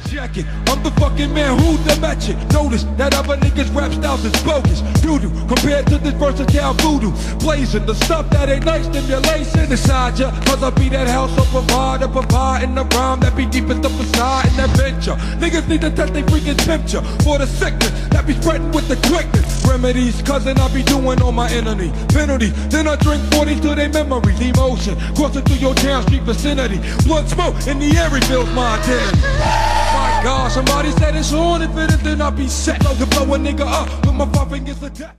Check it, I'm the fucking man who the match it. Notice that other niggas rap styles is bogus. Doo-doo, compared to this versatile voodoo. Blazing the stuff that ain't nice, stimulation inside ya. Cause I be that house of provider, provide in the rhyme that be deepest up inside in that venture. Niggas need to test they freaking temperature for the sickness that be spreading with the quickness. Remedies, cousin, I be doing on my enemy. Penalty, then I drink 40 to their memories. Emotion, coursing through your town street vicinity. Blood smoke in the air reveals my identity. My God, somebody said it's on. If it is, then I'll be set. To blow a nigga up with my 5 fingers to death.